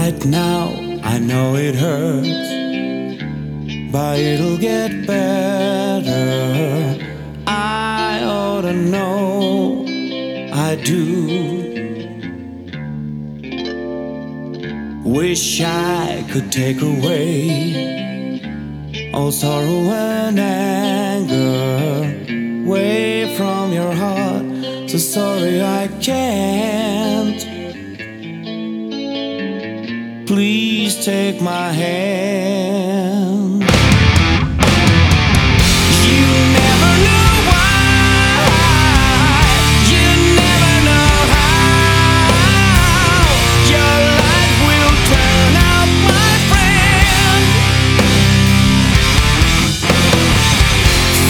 Right now, I know it hurts, but it'll get better. I ought to know, I do. Wish I could take away all sorrow and anger away from your heart. So sorry I can't. Please take my hand.